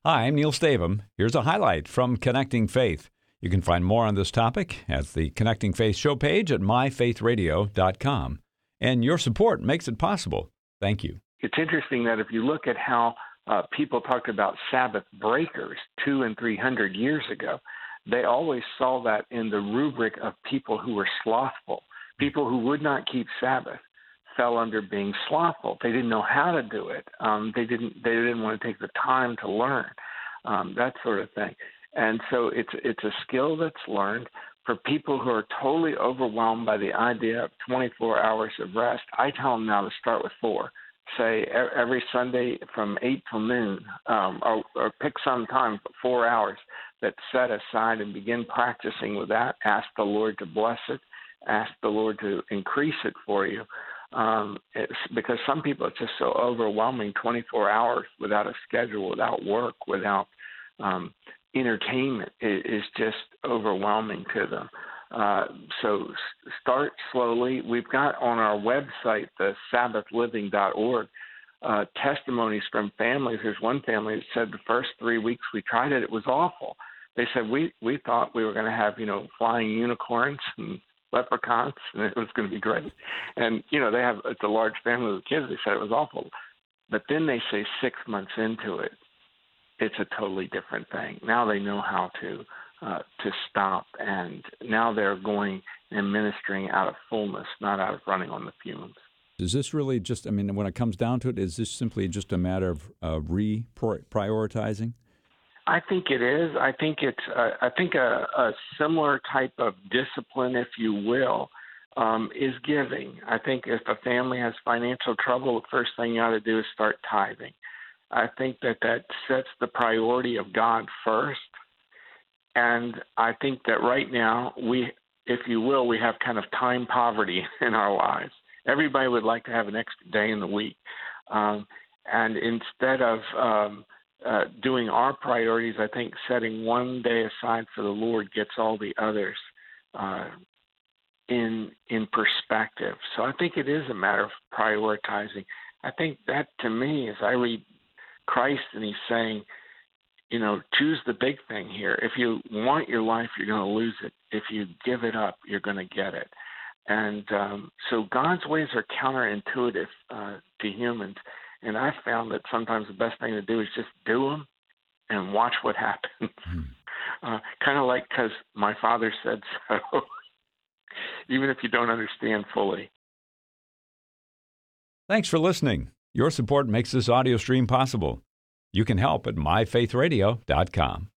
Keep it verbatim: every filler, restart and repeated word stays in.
Hi, I'm Neil Stavum. Here's a highlight from Connecting Faith. You can find more on this topic at the Connecting Faith show page at my faith radio dot com. And your support makes it possible. Thank you. It's interesting that if you look at how uh, people talked about Sabbath breakers two and three hundred years ago, they always saw that in the rubric of people who were slothful. People who would not keep Sabbath fell under being slothful. They didn't know how to do it. Um, they didn't. They didn't want to take the time to learn, um, that sort of thing. And so it's it's a skill that's learned. For people who are totally overwhelmed by the idea of twenty-four hours of rest, I tell them now to start with four. Say every Sunday from eight till noon, um, or, or pick some time for four hours that's set aside and begin practicing with that. Ask the Lord to bless it. Ask the Lord to increase it for you. Um, it's because some people, it's just so overwhelming, twenty-four hours without a schedule, without work, without um, entertainment is just overwhelming to them. Uh, so start slowly. We've got on our website, the sabbath living dot org, uh, testimonies from families. There's one family that said the first three weeks we tried it, it was awful. They said we, we thought we were going to have, you know, flying unicorns and leprechauns, and it was going to be great. And, you know, they have, it's a large family with kids. They said it was awful. But then they say six months into it, it's a totally different thing. Now they know how to uh, to stop, and now they're going and ministering out of fullness, not out of running on the fumes. Is this really just, I mean, when it comes down to it, is this simply just a matter of uh, re-prioritizing? I think it is. I think it's. Uh, I think a, a similar type of discipline, if you will, um, is giving. I think if a family has financial trouble, the first thing you ought to do is start tithing. I think that that sets the priority of God first, and I think that right now we, if you will, we have kind of time poverty in our lives. Everybody would like to have an extra day in the week, um, and instead of um, Uh, doing our priorities, I think setting one day aside for the Lord gets all the others uh, in in perspective. So I think it is a matter of prioritizing. I think that, to me, as I read Christ and he's saying, you know, choose the big thing here. If you want your life, you're going to lose it. If you give it up, you're going to get it. And um, so God's ways are counterintuitive uh, to humans. And I found that sometimes the best thing to do is just do them and watch what happens. Mm. Uh, kind of like, because my father said so, even if you don't understand fully. Thanks for listening. Your support makes this audio stream possible. You can help at my faith radio dot com.